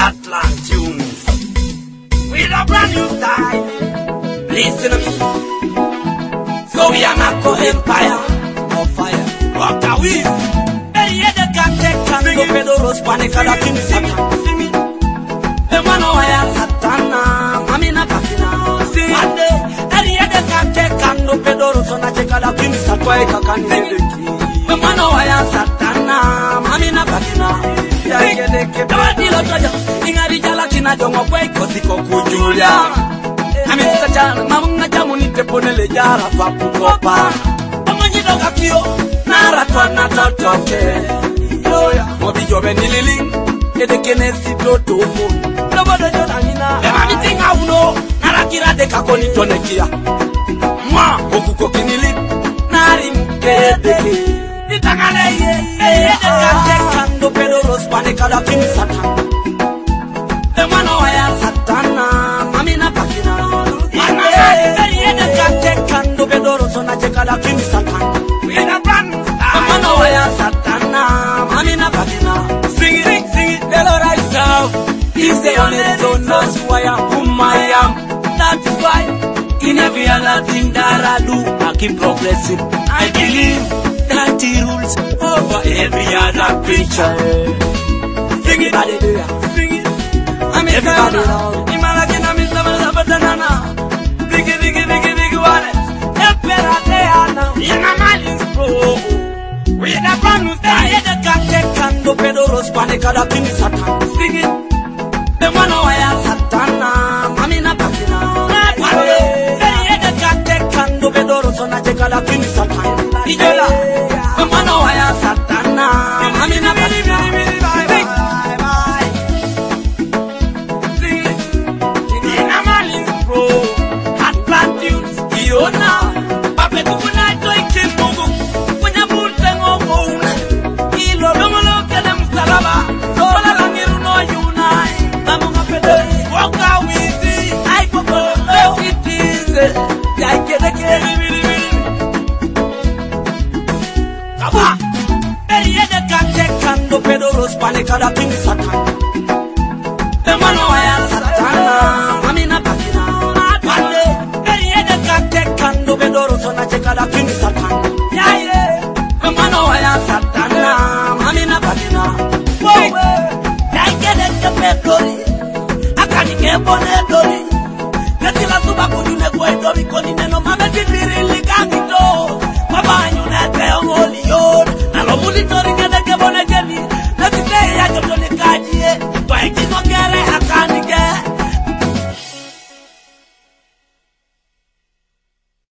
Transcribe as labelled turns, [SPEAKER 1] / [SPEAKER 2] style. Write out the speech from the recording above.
[SPEAKER 1] Heartland Tunes with a brand new style. Listen to me. So we are not empire of fire. Rock a wheel. Hey, yeah, they can take and go Pedro's panic and king Satan. See me. The man who I am Satana, Mamina Kakina. See me. Hey, yeah, they can take and go Pedro's on a check and king Satan. The man who I am Satana, Mamina Kakina. Ingari jala kina jongo kwa ikosiko kujulia. Amisa jana mamunga jamu niteponele jara papu kopa. Amanyido kakio naratwa na totoke. Mobijobe nililing edekene sitoto ufu. Nobodo jona nina ema mitinga uno narakira deka koni tonekia. Mwa okuko kinili nari mkedeke. Nitangane ye kando Pedro's panic and king Satan. The man who I am Satana, Mamina Pakina. Kando Pedro's on a check and king Satan. We are the man who I am Satana, Mamina Pakina. Sing it, the Lord I serve. He's the only one knows who I am, whom I am. That is why in every other thing that I do, I keep progressing. I believe that he rules over every other creature. Sing it, sing it. I'm everybody now. Imalakina Mr. Banana. Biggie one. Eperateana. Yanamalins pro. We the brand new style. The captain Kando Pedro's panic and king Satan. Sing it. The man who I am Satana. Mamina Pakina. The captain Kando Pedro's on a check and king Satan. Ijola. The man who I am Satana. Mamina Pakina. Pedro's panic and king Satan. The man who I am Satana, Mamina Pakina. Hey, the captain Kando Pedro's on a check and king Satan. Yeah. The man who I am Satana, Mamina Pakina. Whoa, I get the Pedro's. I can't get Bonnet. Let's see, let's go back to the boy, Dory, Colin, and Mamma did really.